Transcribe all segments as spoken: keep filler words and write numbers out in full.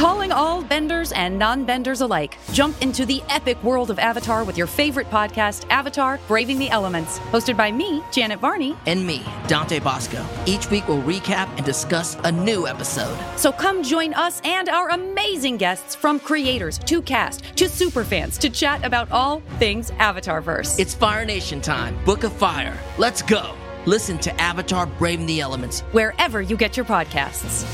Calling all benders and non-benders alike. Jump into the epic world of Avatar with your favorite podcast, Avatar: Braving the Elements. Hosted by me, Janet Varney. And me, Dante Bosco. Each week we'll recap and discuss a new episode. So come join us and our amazing guests, from creators to cast to superfans, to chat about all things Avatarverse. It's Fire Nation time. Book of Fire. Let's go. Listen to Avatar: Braving the Elements wherever you get your podcasts.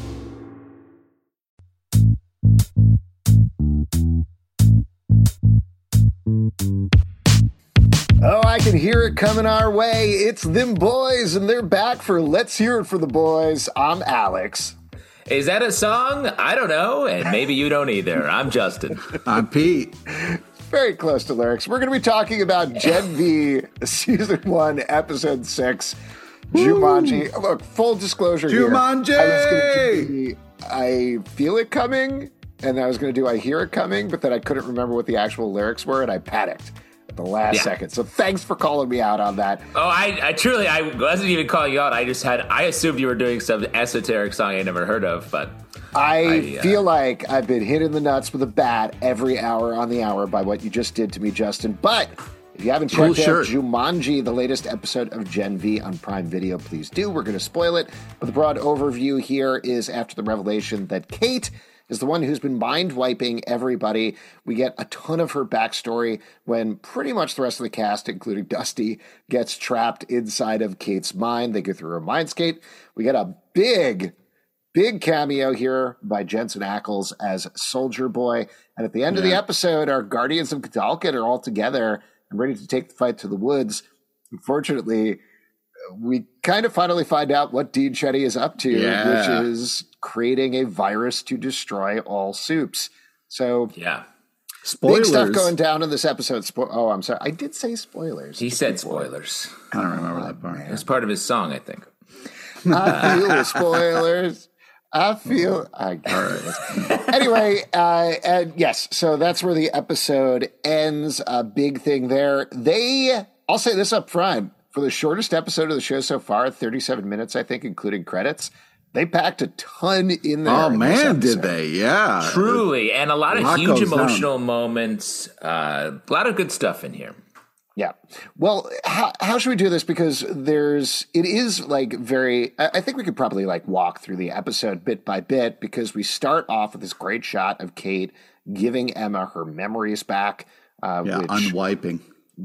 Oh, I can hear it coming our way. It's them boys, and they're back for Let's Hear It for the Boys. I'm Alex. Is that a song? I don't know, and maybe you don't either. I'm Justin. I'm Pete. Very close to lyrics. We're going to be talking about Gen V, Season one, Episode six, Jumanji. Woo! Look, full disclosure Jumanji! here. I was going to be, I feel it coming, and I was going to do I hear it coming, but then I couldn't remember what the actual lyrics were, and I panicked at the last Yeah. second. So thanks for calling me out on that. Oh, I, I truly, I wasn't even calling you out. I just had, I assumed you were doing some esoteric song I never heard of, but I, I, uh, feel like I've been hit in the nuts with a bat every hour on the hour by what you just did to me, Justin. But if you haven't Cool checked out shirt. Jumanji, the latest episode of Gen V on Prime Video, please do. We're going to spoil it. But the broad overview here is after the revelation that Kate is the one who's been mind-wiping everybody. We get a ton of her backstory when pretty much the rest of the cast, including Dusty, gets trapped inside of Kate's mind. They go through her mindscape. We get a big... Big cameo here by Jensen Ackles as Soldier Boy. And at the end yeah. of the episode, our Guardians of Gadalkin are all together and ready to take the fight to the woods. Unfortunately, we kind of finally find out what Dean Shetty is up to, yeah. which is creating a virus to destroy all soups. So, yeah. Spoilers. Big stuff going down in this episode. Spo- oh, I'm sorry. I did say spoilers. He said spoilers. I don't remember that part. It's part of his song, I think. I feel the spoilers. I feel I anyway, uh, and yes, so that's where the episode ends. A big thing there. They, I'll say this up front, for the shortest episode of the show so far, thirty-seven minutes, I think, including credits. They packed a ton in there. Oh in man, did they? Yeah, Truly, and a lot A of lot huge goes emotional moments. Uh, a lot of good stuff in here. Yeah. Well, how, how should we do this? Because there's, it is like very, I I think we could probably like walk through the episode bit by bit, because we start off with this great shot of Kate giving Emma her memories back. Uh, Yeah, which unwiping.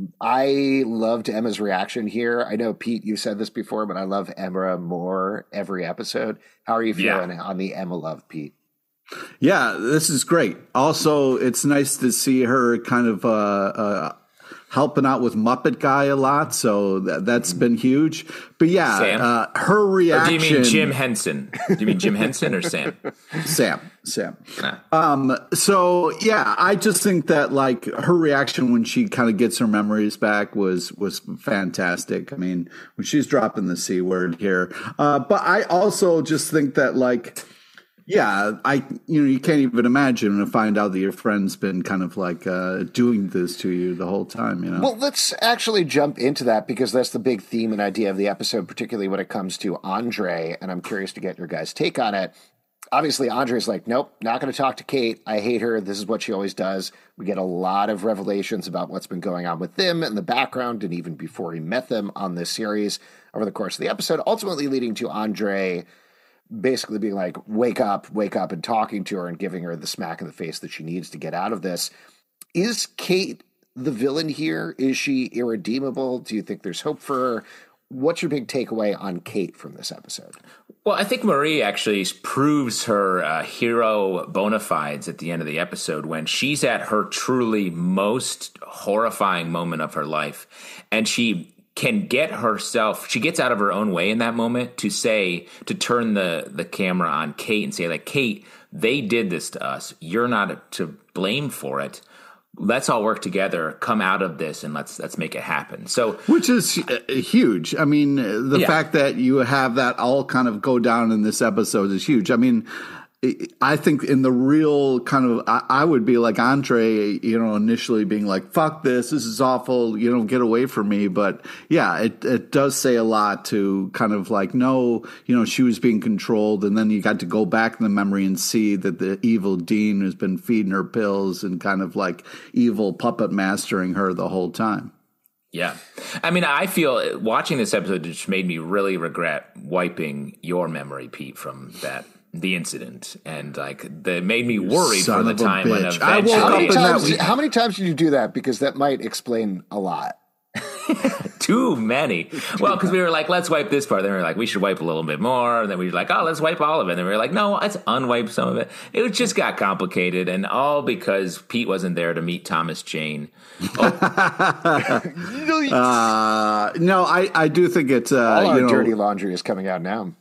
I loved Emma's reaction here. I know, Pete, you said this before, but I love Emma more every episode. How are you feeling Yeah. on the Emma love, Pete? Yeah, this is great. Also, it's nice to see her kind of uh, uh, helping out with Muppet Guy a lot, so that, that's been huge. But yeah, Sam? uh, her reaction. Or do you mean Jim Henson? Do you mean Jim Henson or Sam? Sam, Sam. Nah. Um, so yeah, I just think that like her reaction when she kind of gets her memories back was was fantastic. I mean, when she's dropping the C word here, uh, but I also just think that like. Yeah, I you know you can't even imagine to find out that your friend's been kind of like uh, doing this to you the whole time. You know. Well, let's actually jump into that, because that's the big theme and idea of the episode, particularly when it comes to Andre. And I'm curious to get your guys' take on it. Obviously, Andre's like, nope, not going to talk to Kate. I hate her. This is what she always does. We get a lot of revelations about what's been going on with them in the background, and even before he met them on this series over the course of the episode, ultimately leading to Andre basically being like, wake up, wake up, and talking to her and giving her the smack in the face that she needs to get out of this. Is Kate the villain here? Is she irredeemable? Do you think there's hope for her? What's your big takeaway on Kate from this episode? Well, I think Marie actually proves her uh, hero bona fides at the end of the episode when she's at her truly most horrifying moment of her life. And she can get herself, she gets out of her own way in that moment to say, to turn the, the camera on Kate and say, like, Kate, they did this to us. You're not to blame for it. Let's all work together, come out of this, and let's let's make it happen. So, which is uh, huge. I mean, the yeah. fact that you have that all kind of go down in this episode is huge. I mean, I think in the real kind of, I, I would be like Andre, you know, initially being like, fuck this, this is awful, you know, get away from me. But yeah, it, it does say a lot to kind of like, no, you know, she was being controlled. And then you got to go back in the memory and see that the evil Dean has been feeding her pills and kind of like evil puppet mastering her the whole time. Yeah. I mean, I feel watching this episode just made me really regret wiping your memory, Pete, from that. The incident, and like that made me worried Son for the time when bitch. eventually. I woke How up many, in that times, week. how many times did you do that? Because that might explain a lot. Too many. Well, because we were like, let's wipe this part. Then we were like, we should wipe a little bit more. And then we were like, oh, let's wipe all of it. And then we were like, no, let's unwipe some of it. It just got complicated, and all because Pete wasn't there to meet Thomas Jane. Oh. uh, no, I, I do think it's uh, All our you know, dirty laundry is coming out now.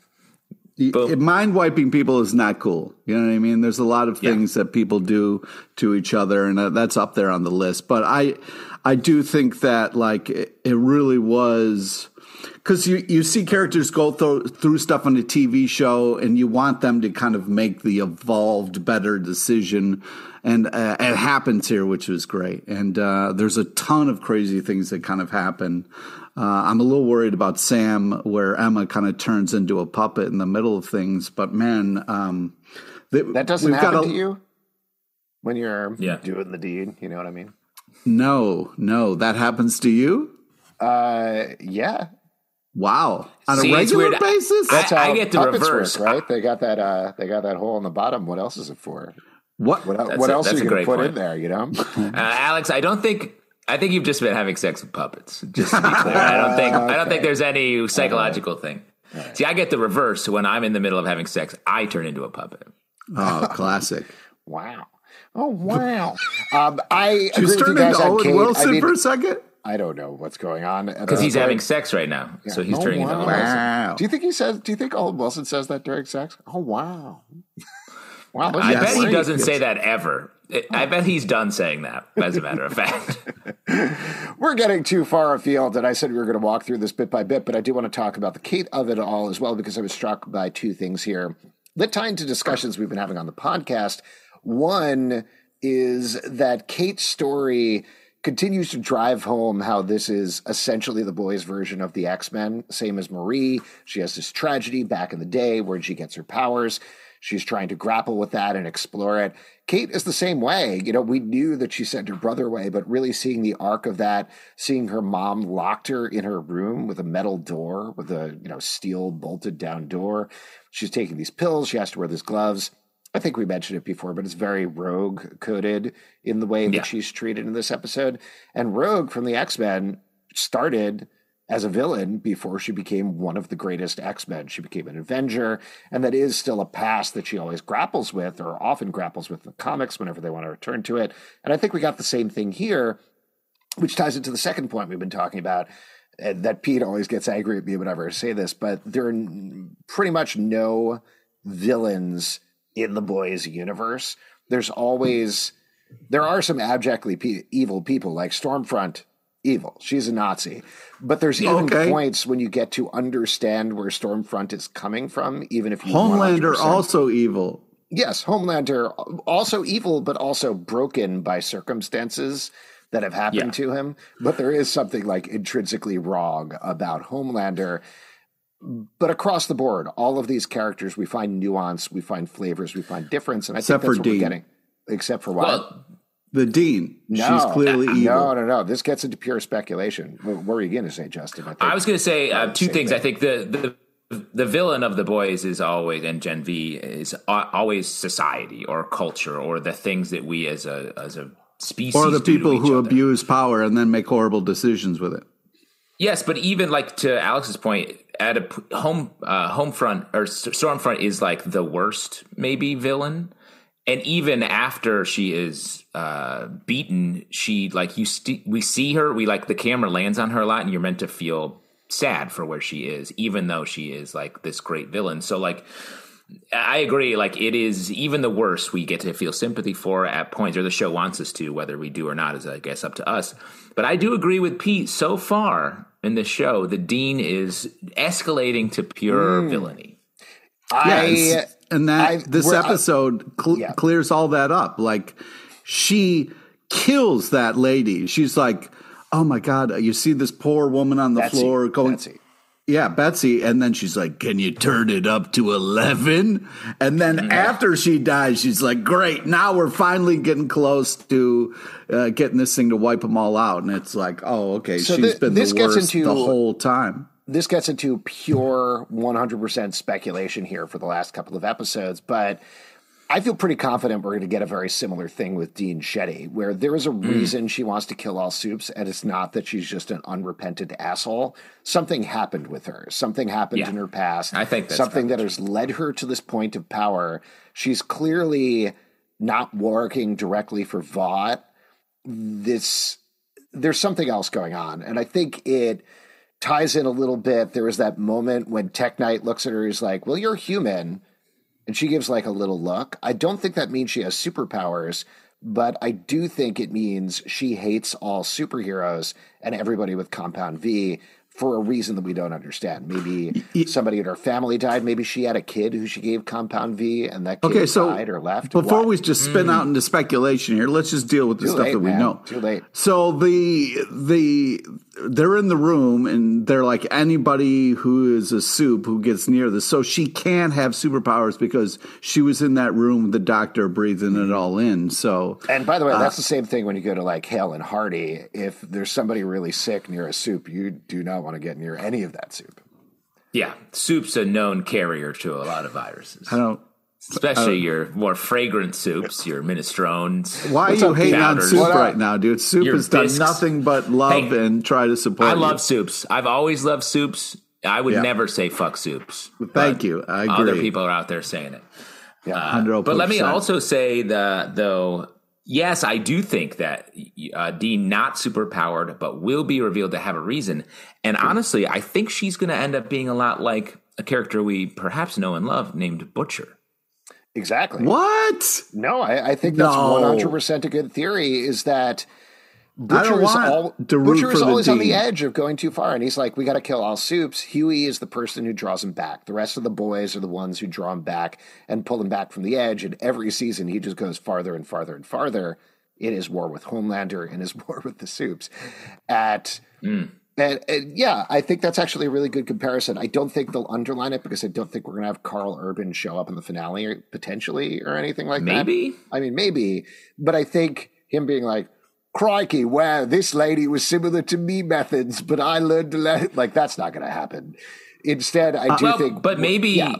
mind wiping people is not cool. You know what I mean? There's a lot of things yeah. that people do to each other, and uh, that's up there on the list. But I, I do think that like it, it really was, because you, you see characters go through, through stuff on a T V show, and you want them to kind of make the evolved, better decision. And uh, it happens here, which was great. And uh, there's a ton of crazy things that kind of happen. Uh, I'm a little worried about Sam, where Emma kind of turns into a puppet in the middle of things. But man, um, they, that doesn't happen got a, to you when you're yeah. doing the deed. You know what I mean? No, no, that happens to you. Uh, yeah. Wow, on See, a regular basis. That's I, how I get the puppets reverse, work, right? They got that. Uh, they got that hole in the bottom. What else is it for? What? What, That's what a, else are that's you a going to great put point. in there? You know, uh, Alex, I don't think. I think you've just been having sex with puppets. Just to be clear, I don't think. Okay. I don't think there's any psychological right. thing. Right. See, I get the reverse. When I'm in the middle of having sex, I turn into a puppet. Oh, classic! Wow. Oh wow. um, I She agree was with you turning guys into on Owen Kate. Wilson I mean, for a second. I don't know what's going on Because he's having sex right now, Yeah. so he's oh, turning wow. into Owen Wilson. Wow. Do you think he says? Do you think Owen Wilson says that during sex? Oh wow. Wow. I Yes. bet he Great. doesn't Yes. say that ever. I bet he's done saying that, as a matter of fact. We're getting too far afield, and I said we were going to walk through this bit by bit, but I do want to talk about the Kate of it all as well, because I was struck by two things here that tie into discussions we've been having on the podcast. One is that Kate's story continues to drive home how this is essentially the boys' version of the X-Men, same as Marie. She has this tragedy back in the day where she gets her powers. She's trying to grapple with that and explore it. Kate is the same way. You know, we knew that she sent her brother away, but really seeing the arc of that, seeing her mom locked her in her room with a metal door, with a, you know, steel bolted down door. She's taking these pills. She has to wear these gloves. I think we mentioned it before, but it's very Rogue coded in the way that Yeah. she's treated in this episode. And Rogue from the X-Men started as a villain before she became one of the greatest X-Men. She became an Avenger, and that is still a past that she always grapples with, or often grapples with in the comics whenever they want to return to it. And I think we got the same thing here, which ties into the second point we've been talking about, uh, that Pete always gets angry at me whenever I say this, but there are n- pretty much no villains in the boys universe. There's always, there are some abjectly pe- evil people like Stormfront. Evil. She's a Nazi. But there's even Okay. points when you get to understand where Stormfront is coming from, even if you one hundred Homelander percent also evil. Yes, Homelander also evil, but also broken by circumstances that have happened Yeah. to him. But there is something like intrinsically wrong about Homelander. But across the board, all of these characters, we find nuance, we find flavors, we find difference. And I Except think that's for what we're Dean. getting. Except for what? Well, The Dean. No, She's clearly no, evil. No, no, no. This gets into pure speculation. What were you going to say, Justin? I, think I was going to say uh, two same things. thing. I think the, the the villain of the boys is always, and Gen V is a- always society or culture or the things that we as a as a species Or the do to people each who other. abuse power and then make horrible decisions with it. Yes, but even like to Alex's point, at a p- home uh, Homefront or S- Stormfront is like the worst maybe villain, and even after she is uh, beaten, she like you st- we see her, we like the camera lands on her a lot, and you're meant to feel sad for where she is, even though she is like this great villain. So like. I agree. Like it is even the worst we get to feel sympathy for at points, or the show wants us to, whether we do or not is, I guess, up to us. But I do agree with Pete. So far in the show, the Dean is escalating to pure Mm. villainy. I Yeah, and that I, this uh, episode cl- yeah. clears all that up. Like, she kills that lady. She's like, oh my God, you see this poor woman on the Betsy, floor going. Betsy. Yeah, Betsy. And then she's like, can you turn it up to eleven? And then mm-hmm. after she dies, she's like, great, now we're finally getting close to uh, getting this thing to wipe them all out. And it's like, oh, okay, so she's the, been this the gets worst into, the whole time. This gets into pure one hundred percent speculation here for the last couple of episodes, but I feel pretty confident we're going to get a very similar thing with Dean Shetty, where there is a reason mm. she wants to kill all Soups, and it's not that she's just an unrepentant asshole. Something happened with her. Something happened yeah. in her past. I think that's something that has led her to this point of power. She's clearly not working directly for Vought. This, there's something else going on, and I think it ties in a little bit. There was that moment when Tech Knight looks at her, he's like, well, you're human. And she gives like a little look. I don't think that means she has superpowers, but I do think it means she hates all superheroes and everybody with Compound V for a reason that we don't understand. Maybe somebody in her family died. Maybe she had a kid who she gave Compound V and that kid okay, so died or left. Before what? we just spin mm. out into speculation here, let's just deal with the Too stuff late, that we man. know. Too late. So the the they're in the room and they're like, anybody who is a Soup who gets near this. So she can have superpowers because she was in that room with the doctor breathing it all in. So And by the way, uh, that's the same thing when you go to like Hale and Hardy. If there's somebody really sick near a Soup, you do not want to get near any of that Soup. Yeah, Soup's a known carrier to a lot of viruses. I don't. Especially uh, your more fragrant soups, your minestrones. Why are you hating on Soup right now, dude? Soup Your has done bisques. nothing but love Hey, and try to support I you. love soups. I've always loved soups. I would Yeah. never say fuck soups. Thank you. I agree. Other people are out there saying it. Yeah, Uh, but let me also say that, though, yes, I do think that uh, Dean, not superpowered, but will be revealed to have a reason. And honestly, I think she's going to end up being a lot like a character we perhaps know and love named Butcher. Exactly. What? No, I, I think that's No. one hundred percent a good theory, is that I Butcher don't is, want al- to root Butcher for is the always on the Dean. edge of going too far. And he's like, we got to kill all Soups. Huey is the person who draws him back. The rest of the boys are the ones who draw him back and pull him back from the edge. And every season, he just goes farther and farther and farther in his war with Homelander and his war with the Soups. At... Mm. And, and yeah, I think that's actually a really good comparison. I don't think they'll underline it because I don't think we're going to have Carl Urban show up in the finale or potentially or anything like that. Maybe. I mean, maybe. But I think him being like, crikey, wow, this lady was similar to me methods, but I learned to let like that's not going to happen. Instead, I do well, think. But maybe. Yeah.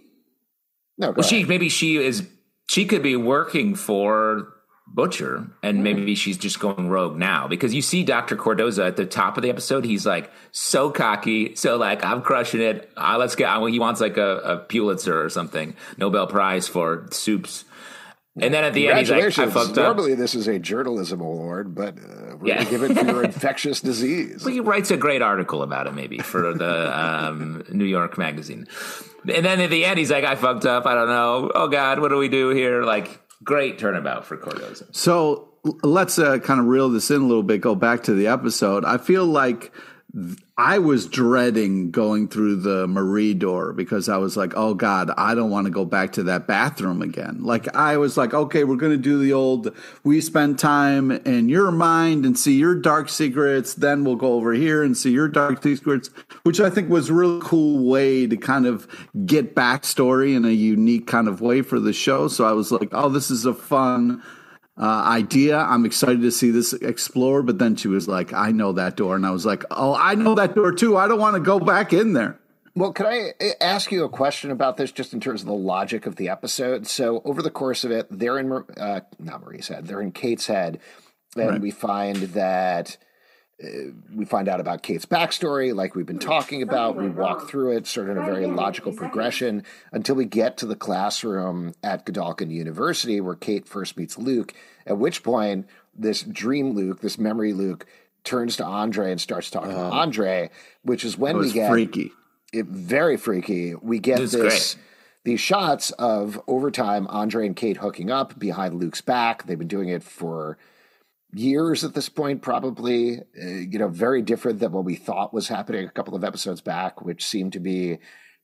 No, go well, she ahead. maybe she is. She could be working for Butcher, and maybe she's just going rogue now, because you see Doctor Cordoza at the top of the episode. He's like so cocky, so like, I'm crushing it. Uh, let's get. He wants like a, a Pulitzer or something, Nobel Prize for soups. And then at the end, he's like, I fucked up. Normally, this is a journalism award, but uh, we're Yeah. going to give it for your infectious disease. Well, he writes a great article about it, maybe, for the um, New York Magazine. And then at the end, he's like, I fucked up. I don't know. Oh, God, what do we do here? Like, great turnabout for Cordoza. So l- let's uh, kind of reel this in a little bit, go back to the episode. I feel like th- I was dreading going through the Marie door because I was like, oh, God, I don't want to go back to that bathroom again. Like, I was like, okay, we're going to do the old, we spend time in your mind and see your dark secrets. Then we'll go over here and see your dark secrets, which I think was a really cool way to kind of get backstory in a unique kind of way for the show. So I was like, oh, this is a fun Uh, idea. I'm excited to see this explored. But then she was like, I know that door. And I was like, oh, I know that door too. I don't want to go back in there. Well, can I ask you a question about this just in terms of the logic of the episode? So over the course of it, they're in, uh, not Marie's head, they're in Kate's head. And Right. we find that uh, we find out about Kate's backstory, like we've been talking about. We walk through it sort of in a very logical progression until we get to the classroom at Godalkin University where Kate first meets Luke, at which point this dream Luke, this memory Luke, turns to Andre and starts talking to Andre, which is when It we was get freaky. it very freaky. We get This this, is great. these shots of overtime Andre and Kate hooking up behind Luke's back. They've been doing it for years at this point, probably. Uh, you know, very different than what we thought was happening a couple of episodes back, which seemed to be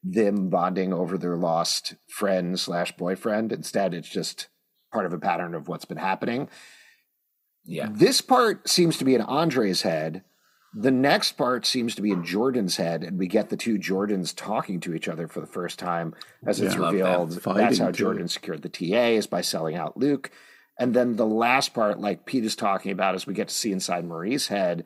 them bonding over their lost friend slash boyfriend. Instead, it's just part of a pattern of what's been happening. Yeah. This part seems to be in Andre's head. The next part seems to be in Jordan's head, and we get the two Jordans talking to each other for the first time as it's Yeah, love revealed. that. That's how Fighting, too. Jordan secured the T A, is by selling out Luke. And then the last part, like Pete is talking about, as we get to see inside Marie's head.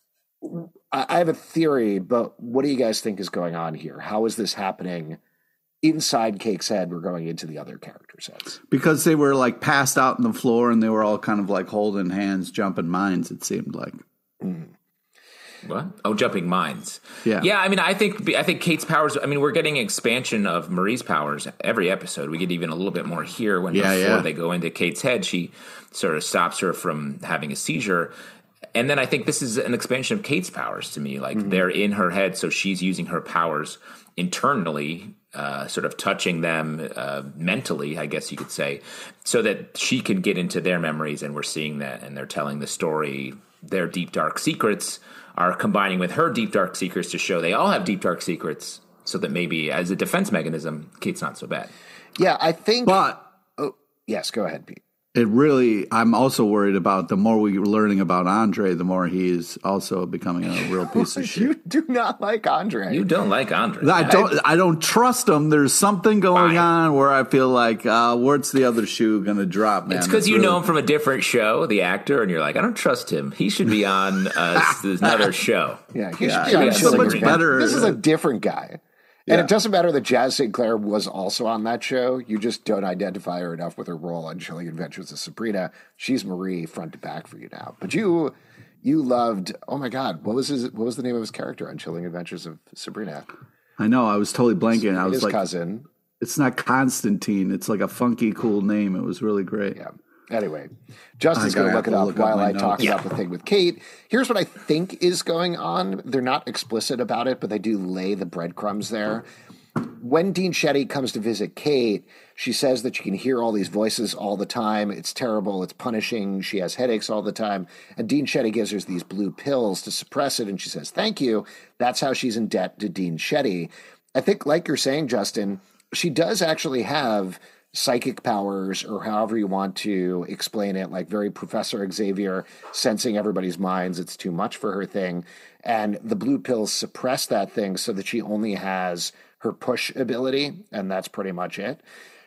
I I have a theory, but what do you guys think is going on here? How is this happening inside Cake's head? We're going into the other characters' heads. Because they were like passed out on the floor and they were all kind of like holding hands, jumping mines, it seemed like. Mm. What? Oh, jumping mines. Yeah. Yeah, I mean, I think I think Kate's powers, I mean, we're getting expansion of Marie's powers every episode. We get even a little bit more here when Yeah, before yeah. they go into Kate's head, she sort of stops her from having a seizure. And then I think this is an expansion of Kate's powers to me. Like, Mm-hmm. they're in her head, so she's using her powers internally, uh, sort of touching them uh, mentally, I guess you could say, so that she can get into their memories, and we're seeing that, and they're telling the story. Their deep, dark secrets are combining with her deep, dark secrets to show they all have deep, dark secrets, so that maybe as a defense mechanism, Kate's not so bad. Yeah, I think. But oh, yes, go ahead, Pete. it really, I'm also worried about the more we're learning about Andre, the more he's also becoming a real piece of shit. You do not like Andre. You don't like Andre. I don't. I don't trust him. There's something going Fine. on where I feel like, uh, where's the other shoe going to drop, man? It's because you really- know him from a different show, the actor, and you're like, I don't trust him. He should be on uh, another show. Yeah, he Yeah, should be on he's so Chilling much Adventures. better. This is a different guy. And Yeah. it doesn't matter that Jazz Sinclair was also on that show. You just don't identify her enough with her role on Chilling Adventures of Sabrina. She's Marie front to back for you now. But you you loved, oh my God, what was his what was the name of his character on Chilling Adventures of Sabrina? I know. I was totally blanking. I was His like, cousin. it's not Constantine. It's like a funky, cool name. It was really great. Yeah. Anyway, Justin's I gotta going to look it have to up look up while my I talk notes. about the thing with Kate. Here's what I think is going on. They're not explicit about it, but they do lay the breadcrumbs there. When Dean Shetty comes to visit Kate, she says that she can hear all these voices all the time. It's terrible. It's punishing. She has headaches all the time. And Dean Shetty gives her these blue pills to suppress it. And she says, thank you. That's how she's in debt to Dean Shetty. I think, like you're saying, Justin, she does actually have psychic powers, or however you want to explain it, like very Professor Xavier sensing everybody's minds. It's too much for her thing. And the blue pills suppress that thing so that she only has her push ability, and that's pretty much it.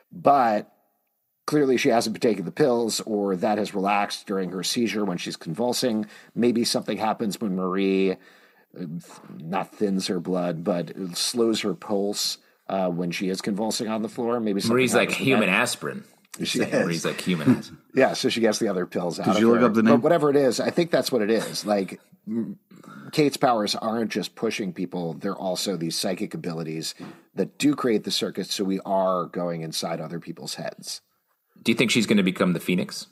But clearly she hasn't been taking the pills, or that has relaxed during her seizure when she's convulsing. Maybe something happens when Marie uh, not thins her blood, but slows her pulse uh, when she is convulsing on the floor. Maybe something Marie's like happens with human that. aspirin. She Marie's like human aspirin. Yeah, so she gets the other pills out Did of you look her. up the name? But whatever it is, I think that's what it is. Like, m- Kate's powers aren't just pushing people. They're also these psychic abilities that do create the circuits, so we are going inside other people's heads. Do you think she's going to become the Phoenix?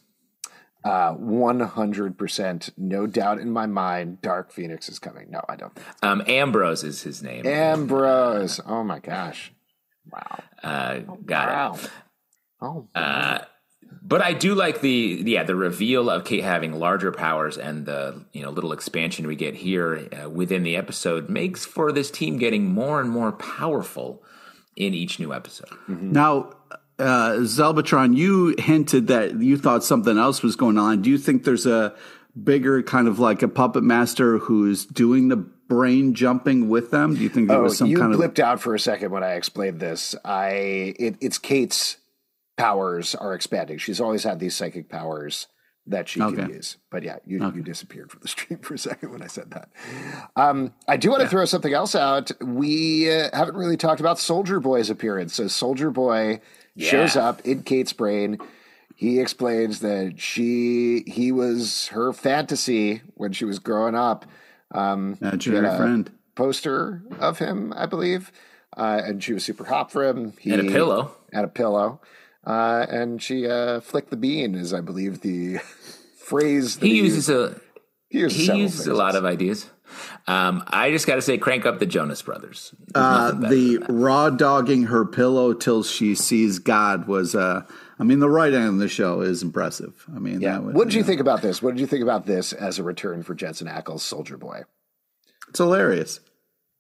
Uh, one hundred percent, no doubt in my mind, Dark Phoenix is coming. No, I don't. Um, Ambrose is his name. Ambrose. Oh, my gosh. Wow. Uh, got Wow. it. Oh, Uh, but I do like the yeah the reveal of Kate having larger powers, and the you know little expansion we get here uh, within the episode makes for this team getting more and more powerful in each new episode. Now, uh, Zelbatron, you hinted that you thought something else was going on. Do you think there's a bigger kind of like a puppet master who's doing the brain jumping with them? Do you think there oh was some you kind blipped of out for a second when I explained this. I it, It's Kate's powers are expanding. She's always had these psychic powers that she Okay. can use. But yeah, you, you disappeared from the stream for a second when I said that. Um, I do want to throw something else out. We uh, haven't really talked about Soldier Boy's appearance. So Soldier Boy shows Yeah. up in Kate's brain. He explains that she he was her fantasy when she was growing up. Um, imaginary she had a friend? poster of him, I believe, uh, and she was super hot for him. He, And a pillow. And a pillow. Uh, and she uh, flicked the bean is, I believe, the phrase that He he uses used. a He uses, he several uses a lot phrases. of ideas. Um, I just got to say, crank up the Jonas Brothers. There's uh, nothing better the than that. raw dogging her pillow till she sees God was, uh, I mean, the writing on the show is impressive. I mean, Yeah. that was, What did you know, think about this? What did you think about this as a return for Jensen Ackles' Soldier Boy? It's hilarious.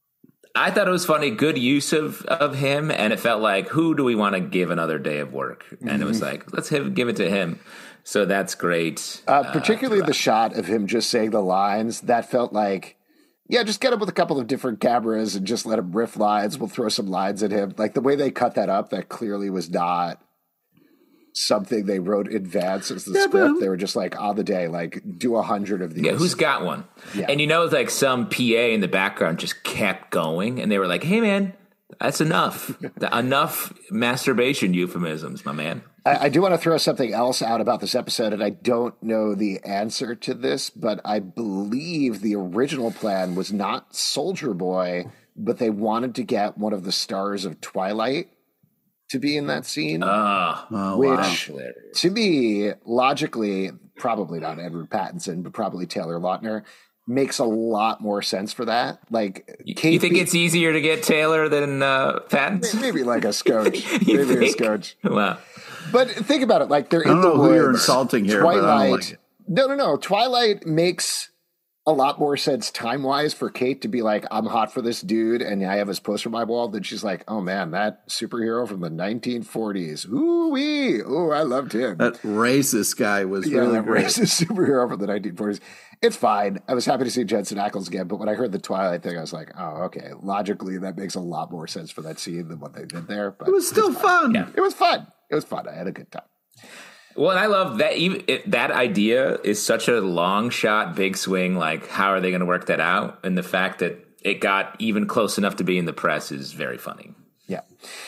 I thought it was funny, good use of, of him, and it felt like, who do we want to give another day of work? And mm-hmm. it was like, let's have, give it to him. So that's great. Uh, particularly uh, the shot of him just saying the lines, that felt like, yeah, just get him with a couple of different cameras and just let him riff lines. We'll throw some lines at him. Like the way they cut that up, that clearly was not something they wrote in advance as the yeah, script. But... They were just like, on the day, like, do a hundred of these. Yeah, who's got one? Yeah. And you know, like some P A in the background just kept going, and they were like, hey, man, that's enough. Enough masturbation euphemisms, my man. I, I do want to throw something else out about this episode, and I don't know the answer to this, but I believe the original plan was not Soldier Boy, but they wanted to get one of the stars of Twilight to be in that scene, uh, oh, which wow. to me, logically, probably not Edward Pattinson, but probably Taylor Lautner, makes a lot more sense for that. Like, Kate you think be- it's easier to get Taylor than uh, Pattinson? Maybe like a scotch. Maybe think? a scotch. Wow. But think about it. Like, they're I don't in the know woods. Who you're insulting here. Twilight. But I don't like it. No, no, no. Twilight makes a lot more sense time-wise for Kate to be like, I'm hot for this dude, and I have his poster on my wall. Then she's like, oh, man, that superhero from the nineteen forties. Ooh-wee. Ooh, I loved him. That racist guy was yeah, really that great. racist superhero from the nineteen forties. It's fine. I was happy to see Jensen Ackles again, but when I heard the Twilight thing, I was like, oh, okay. Logically, that makes a lot more sense for that scene than what they did there. But it was still fun. Yeah. It was fun. It was fun. I had a good time. Well, and I love that even it, that idea is such a long shot, big swing. Like, how are they going to work that out? And the fact that it got even close enough to be in the press is very funny. Yeah.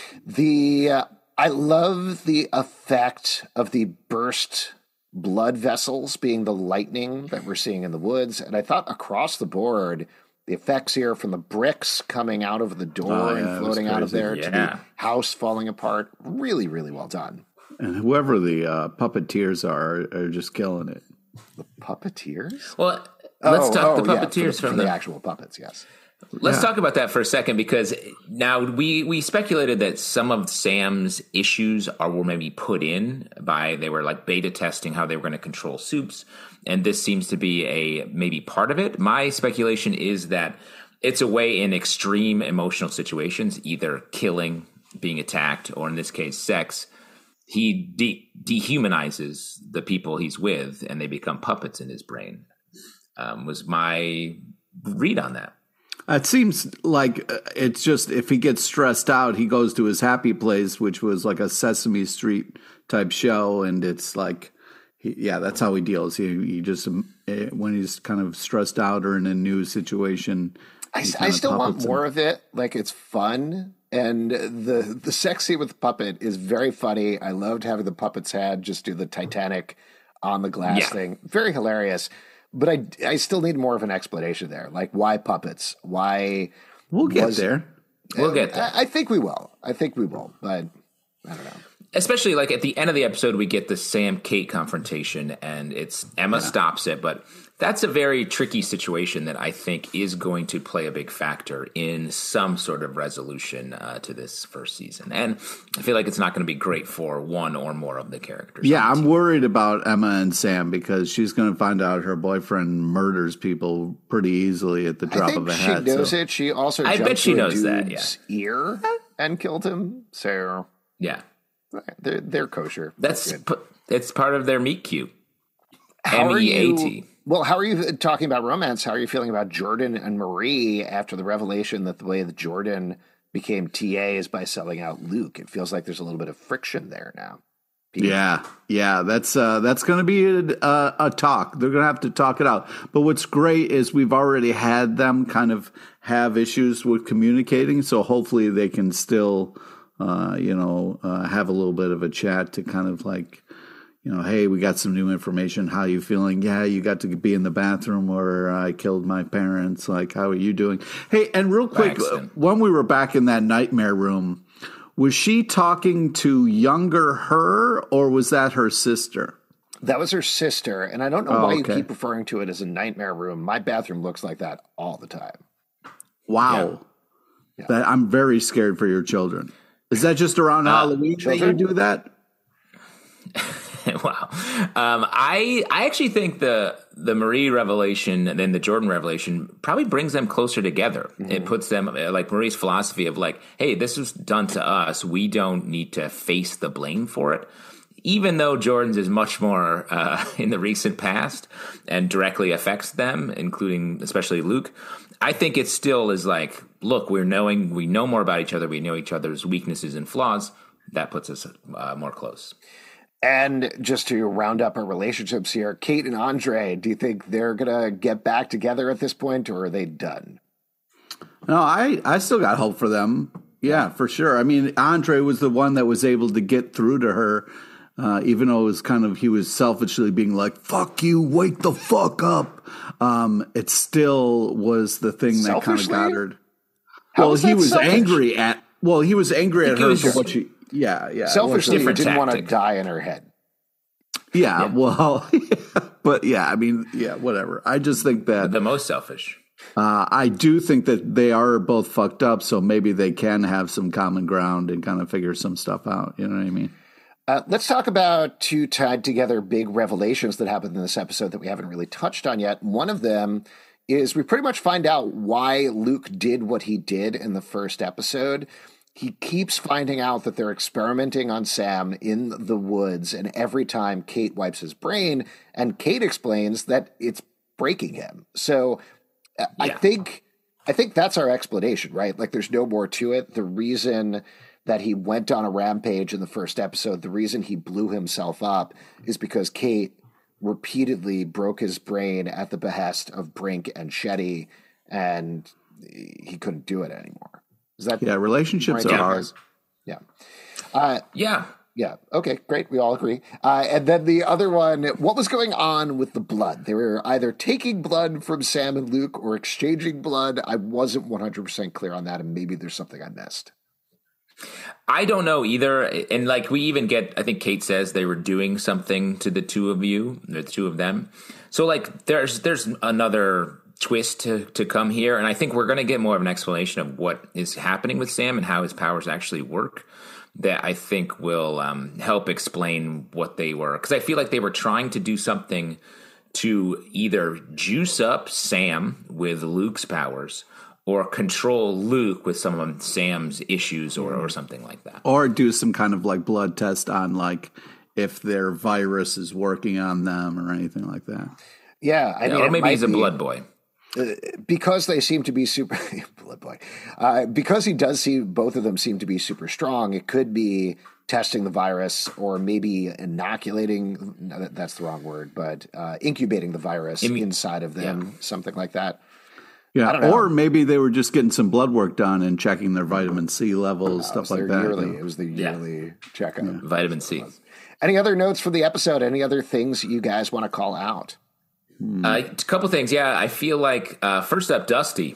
The uh, I love the effect of the burst blood vessels being the lightning that we're seeing in the woods. And I thought across the board, the effects here from the bricks coming out of the door oh, yeah, and floating out of there yeah. to the house falling apart, really, really well done. And whoever the uh, puppeteers are, are just killing it. The puppeteers? Well, let's oh, talk oh, the puppeteers yeah, for the, from for the, the actual puppets, yes. Let's yeah. talk about that for a second, because now we, we speculated that some of Sam's issues are were maybe put in by, they were like beta testing how they were going to control soups. And this seems to be a maybe part of it. My speculation is that it's a way in extreme emotional situations, either killing, being attacked, or in this case, sex, he de- dehumanizes the people he's with and they become puppets in his brain, um, was my read on that. It seems like it's just if he gets stressed out, he goes to his happy place, which was like a Sesame Street type show. And it's like, he, yeah, that's how he deals. He, he just, when he's kind of stressed out or in a new situation. I, I still want more him. of it. Like, it's fun. And the the sex scene with the puppet is very funny. I loved having the puppet's head just do the Titanic on the glass yeah. thing. Very hilarious. But I, I still need more of an explanation there. Like, why puppets? Why? We'll get was, there. We'll get there. I, I think we will. I think we will. But I don't know. Especially like at the end of the episode, we get the Sam Kate confrontation, and it's Emma yeah. stops it. But that's a very tricky situation that I think is going to play a big factor in some sort of resolution uh, to this first season. And I feel like it's not going to be great for one or more of the characters. Yeah, I'm team. worried about Emma and Sam because she's going to find out her boyfriend murders people pretty easily at the drop I think of a she hat. knows so. it. She also I jumped bet she to a knows that, dude's yeah. ear and killed him. So yeah. They're, they're kosher. That's, That's p- it's part of their meet cute. How M E A T. Are you, well, how are you talking about romance? How are you feeling about Jordan and Marie after the revelation that the way that Jordan became T A is by selling out Luke? It feels like there's a little bit of friction there now. People. Yeah, yeah, that's uh, that's going to be a, a, a talk. They're going to have to talk it out. But what's great is we've already had them kind of have issues with communicating, so hopefully they can still, uh, you know, uh, have a little bit of a chat to kind of like, you know, hey, we got some new information. How are you feeling? Yeah, you got to be in the bathroom where I killed my parents. Like, how are you doing? Hey, and real quick, Excellent. when we were back in that nightmare room, was she talking to younger her or was that her sister? That was her sister. And I don't know Oh, why okay. you keep referring to it as a nightmare room. My bathroom looks like that all the time. Wow. Yeah. That, I'm very scared for your children. Is that just around Uh, Halloween children? that you do that? Wow. Um, I I actually think the the Marie revelation and then the Jordan revelation probably brings them closer together. Mm-hmm. It puts them, like Marie's philosophy of like, hey, this was done to us. We don't need to face the blame for it. Even though Jordan's is much more uh, in the recent past and directly affects them, including especially Luke, I think it still is like, look, we're knowing, we know more about each other. We know each other's weaknesses and flaws. That puts us uh, more close. And just to round up our relationships here, Kate and Andre, do you think they're going to get back together at this point, or are they done? No, I, I still got hope for them. Yeah, for sure. I mean, Andre was the one that was able to get through to her. Uh, even though it was kind of, he was selfishly being like, fuck you, wake the fuck up. Um, it still was the thing that kind of got her. How well, was he was selfish? angry at, well, he was angry at her for what she, yeah, yeah. Selfishly, he didn't tactic. want to die in her head. Yeah, Yeah. well, but yeah, I mean, yeah, whatever. I just think that The most selfish. uh, I do think that they are both fucked up, so maybe they can have some common ground and kind of figure some stuff out. You know what I mean? Uh, let's talk about two tied together big revelations that happened in this episode that we haven't really touched on yet. One of them is we pretty much find out why Luke did what he did in the first episode. He keeps finding out that they're experimenting on Sam in the woods, and every time Kate wipes his brain, and Kate explains that it's breaking him. So uh, I Yeah. think I think that's our explanation, right? Like there's no more to it. The reason that he went on a rampage in the first episode, the reason he blew himself up is because Kate repeatedly broke his brain at the behest of Brink and Shetty, and he couldn't do it anymore. Is that Yeah, relationships right? are hard. Yeah. Uh, Yeah. yeah. Okay, great. We all agree. Uh, and then the other one, what was going on with the blood? They were either taking blood from Sam and Luke or exchanging blood. I wasn't one hundred percent clear on that, and maybe there's something I missed. I don't know either. And like we even get, I think Kate says they were doing something to the two of you, the two of them. So like there's there's another twist to, to come here. And I think we're going to get more of an explanation of what is happening with Sam and how his powers actually work that I think will um, help explain what they were. Because I feel like they were trying to do something to either juice up Sam with Luke's powers or control Luke with some of Sam's issues or, or something like that. Or do some kind of like blood test on like if their virus is working on them or anything like that. Yeah, I Yeah, mean, or it maybe might he's a be- blood boy. because they seem to be super blood boy. Uh, because he does see both of them seem to be super strong. It could be testing the virus, or maybe inoculating. No, that, that's the wrong word, but uh, incubating the virus Immu- inside of them, yeah. something like that. Yeah, I don't know. or maybe they were just getting some blood work done and checking their vitamin C levels, Uh, stuff it was like their that. Yearly, you know. It was the Yeah. yearly checkup. Vitamin C. Any other notes for the episode? Any other things you guys want to call out? Uh, a couple things. Yeah, I feel like uh, first up, Dusty.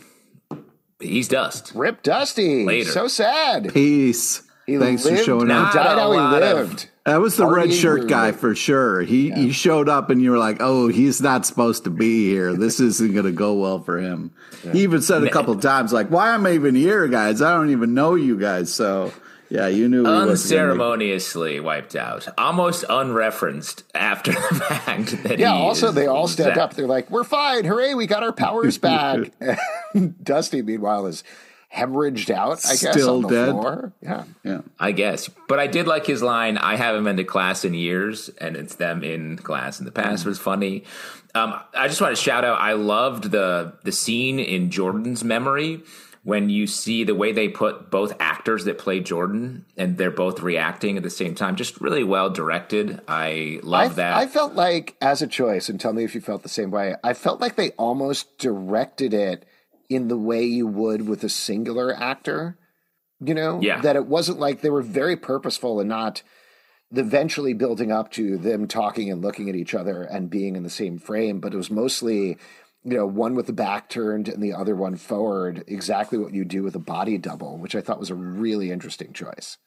He's dust. Rip Dusty. Later. So sad. Peace. He Thanks lived, for showing he up. died Not how a he lot of- lived. That was the red Partying shirt with- guy for sure. He he showed up and you were like, oh, he's not supposed to be here. This isn't going to go well for him. He even said a couple of times like, why am I even here, guys? I don't even know you guys. So yeah, you knew he wasn't gonna make- Unceremoniously wiped out, almost unreferenced after the fact that Yeah, he also is they all stepped zapped. up. They're like, we're fine. Hooray, we got our powers back. And Dusty, meanwhile, is hemorrhaged out, I guess, Still on the dead. floor. Yeah. Yeah. I guess. But I did like his line, I haven't been to class in years, and it's them in class in the past was funny. Um, I just want to shout out, I loved the the scene in Jordan's memory when you see the way they put both actors that play Jordan, and they're both reacting at the same time. Just really well directed. I love I, that. I felt like, as a choice, and tell me if you felt the same way, I felt like they almost directed it in the way you would with a singular actor, you know? Yeah. That it wasn't like they were very purposeful and not eventually building up to them talking and looking at each other and being in the same frame, but it was mostly, you know, one with the back turned and the other one forward, exactly what you do with a body double, which I thought was a really interesting choice.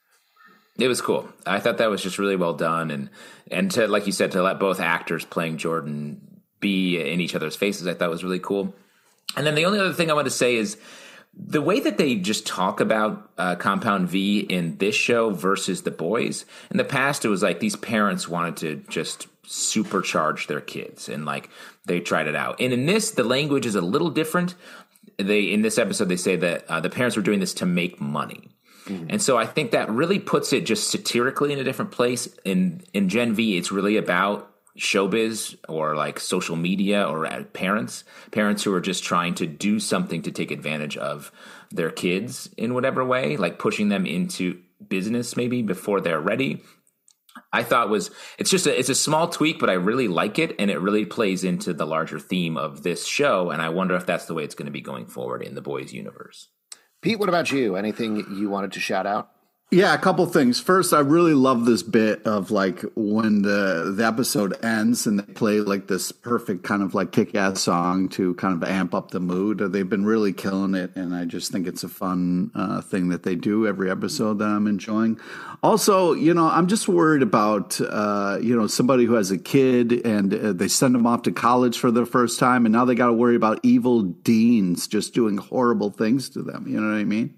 It was cool. I thought that was just really well done. And, and to, like you said, to let both actors playing Jordan be in each other's faces, I thought was really cool. And then the only other thing I want to say is the way that they just talk about uh, Compound V in this show versus The Boys, in the past it was like these parents wanted to just supercharge their kids and like they tried it out. And in this, the language is a little different. They in this episode they say that uh, the parents were doing this to make money. Mm-hmm. And so I think that really puts it just satirically in a different place. In in Gen V, it's really about showbiz or like social media or parents, parents who are just trying to do something to take advantage of their kids in whatever way, like pushing them into business maybe before they're ready. I thought was, it's just a, it's a small tweak, but I really like it. And it really plays into the larger theme of this show. And I wonder if that's the way it's going to be going forward in the Boys universe. Pete, what about you? Anything you wanted to shout out? Yeah, a couple things. First, I really love this bit of like when the the episode ends and they play like this perfect kind of like kick-ass song to kind of amp up the mood. They've been really killing it, and I just think it's a fun uh, thing that they do every episode that I'm enjoying. Also, you know, I'm just worried about, uh, you know, somebody who has a kid and uh, they send them off to college for the first time, and now they got to worry about evil deans just doing horrible things to them. You know what I mean?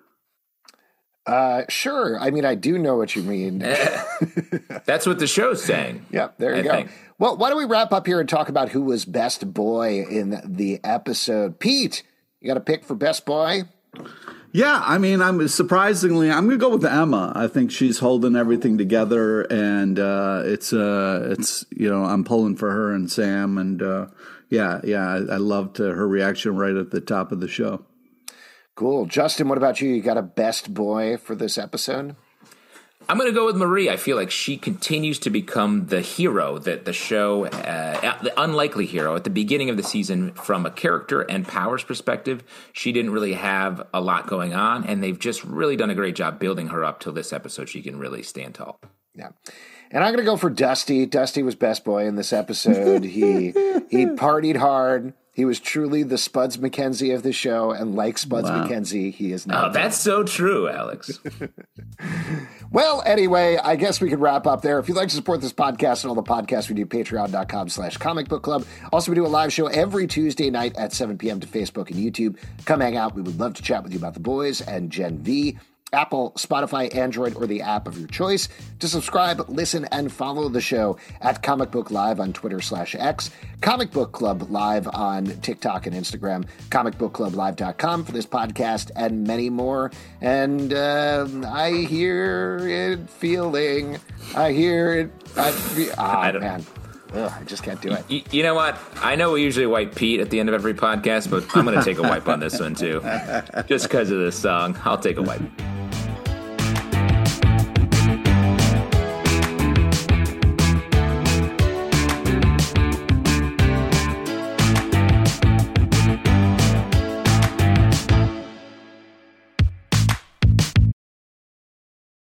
Uh, sure. I mean, I do know what you mean. That's what the show's saying. Yep, there you I go. Think. Well, why don't we wrap up here and talk about who was best boy in the episode? Pete, you got a pick for best boy? Yeah, I mean, I'm surprisingly, I'm going to go with Emma. I think she's holding everything together, and uh, it's, uh, it's you know, I'm pulling for her and Sam, and uh, yeah, yeah, I, I loved uh, her reaction right at the top of the show. Cool. Justin, what about you? You got a best boy for this episode? I'm going to go with Marie. I feel like she continues to become the hero that the show, uh, the unlikely hero at the beginning of the season from a character and powers perspective. She didn't really have a lot going on, and they've just really done a great job building her up till this episode. She can really stand tall. Yeah. And I'm going to go for Dusty. Dusty was best boy in this episode. he he partied hard. He was truly the Spuds MacKenzie of the show, and like Spuds wow. MacKenzie, he is now. Oh, that's so true, Alex. Well, anyway, I guess we could wrap up there. If you'd like to support this podcast and all the podcasts we do, patreon.com slash comic book club. Also, we do a live show every Tuesday night at seven p.m. to Facebook and YouTube. Come hang out. We would love to chat with you about The Boys and Gen V. Apple, Spotify, Android, or the app of your choice. To subscribe, listen, and follow the show at Comic Book Live on Twitter slash X, Comic Book Club Live on TikTok and Instagram, comic book club live dot com for this podcast, and many more. And uh, I hear it feeling, I hear it, I feel, oh, I don't, man. Ugh, I just can't do it. You, you know what? I know we usually wipe Pete at the end of every podcast, but I'm going to take a wipe on this one, too. Just because of this song, I'll take a wipe.